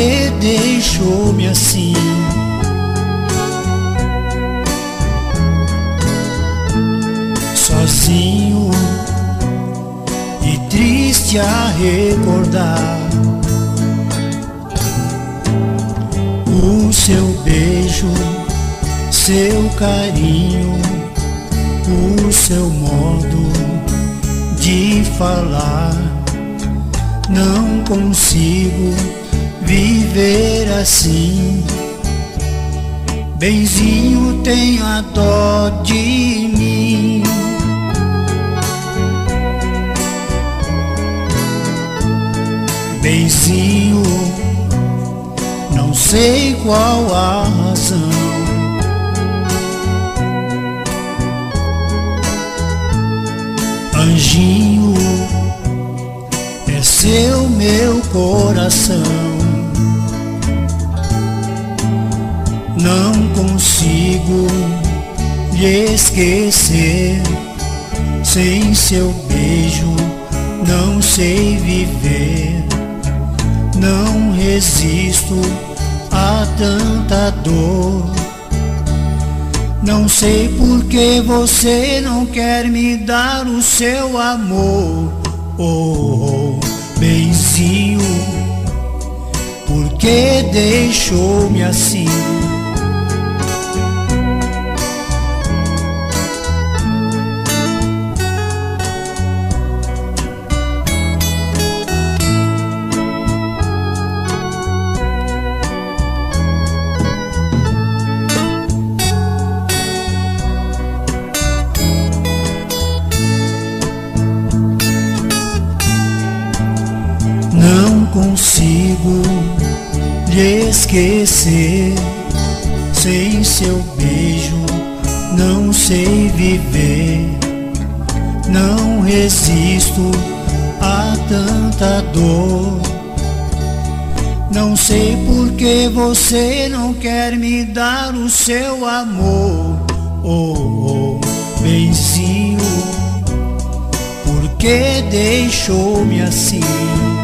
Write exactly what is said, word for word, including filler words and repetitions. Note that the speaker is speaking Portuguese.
que deixou-me assim? Sozinho e triste a recordar o seu beijo, seu carinho, o seu modo de falar. Não consigo viver assim. Benzinho, tenha dó de mim. Benzinho, não sei qual a razão. Anjinho, é seu meu coração. Não consigo lhe esquecer. Sem seu beijo não sei viver. Não resisto a tanta dor. Não sei por que você não quer me dar o seu amor. Oh, oh, benzinho, por que deixou-me assim? Não consigo lhe esquecer. Sem seu beijo não sei viver. Não resisto a tanta dor. Não sei por que você não quer me dar o seu amor. Oh, oh, benzinho, por que deixou-me assim?